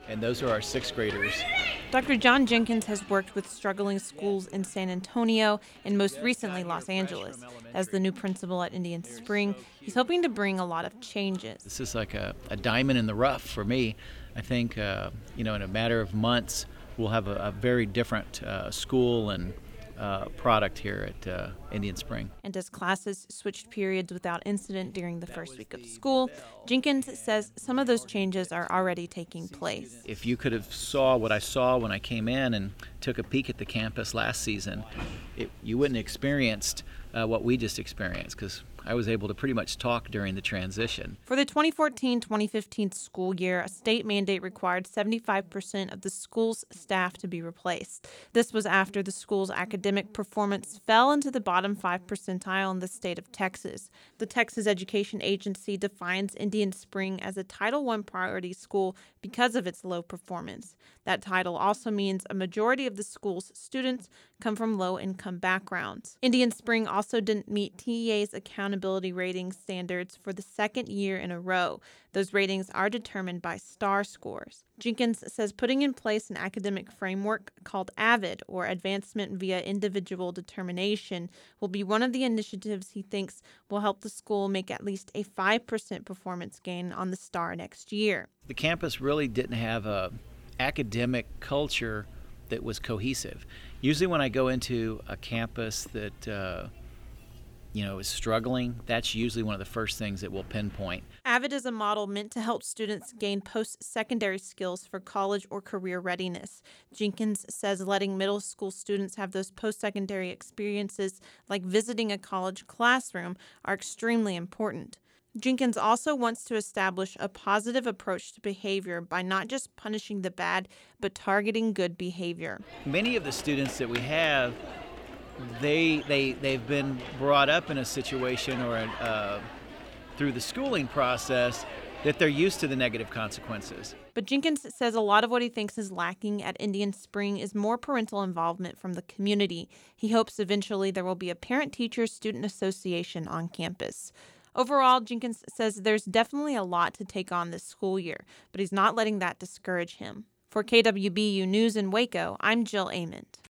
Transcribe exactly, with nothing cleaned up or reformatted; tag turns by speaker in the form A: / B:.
A: and those are our sixth graders.
B: Doctor John Jenkins has worked with struggling schools in San Antonio and most recently Los Angeles. As the new principal at Indian Spring, he's hoping to bring a lot of changes.
A: This is like a, a diamond in the rough for me. I think, uh, you know, in a matter of months, we'll have a, a very different uh, school and uh, product here at uh, Indian Spring.
B: And as classes switched periods without incident during the first week of school, Jenkins says some of those changes are already taking place.
A: If you could have saw what I saw when I came in and took a peek at the campus last season, it, you wouldn't have experienced uh, what we just experienced, because I was able to pretty much talk during the transition.
B: For the twenty fourteen twenty fifteen school year, a state mandate required seventy-five percent of the school's staff to be replaced. This was after the school's academic performance fell into the bottom five percentile in the state of Texas. The Texas Education Agency defines Indian Spring as a Title one priority school because of its low performance. That title also means a majority of the school's students come from low-income backgrounds. Indian Spring also didn't meet T E A's accountability rating standards for the second year in a row. Those ratings are determined by STAR scores. Jenkins says putting in place an academic framework called AVID, or Advancement via Individual Determination, will be one of the initiatives he thinks will help the school make at least a five percent performance gain on the STAR next year.
A: The campus really didn't have a academic culture that was cohesive. Usually when I go into a campus that uh, you know, is struggling, that's usually one of the first things that we'll pinpoint.
B: AVID is a model meant to help students gain post-secondary skills for college or career readiness. Jenkins says letting middle school students have those post-secondary experiences, like visiting a college classroom, are extremely important. Jenkins also wants to establish a positive approach to behavior by not just punishing the bad, but targeting good behavior.
A: Many of the students that we have, they they they've been brought up in a situation or uh, through the schooling process that they're used to the negative consequences.
B: But Jenkins says a lot of what he thinks is lacking at Indian Spring is more parental involvement from the community. He hopes eventually there will be a parent-teacher-student association on campus. Overall, Jenkins says there's definitely a lot to take on this school year, but he's not letting that discourage him. For K W B U News in Waco, I'm Jill Ament.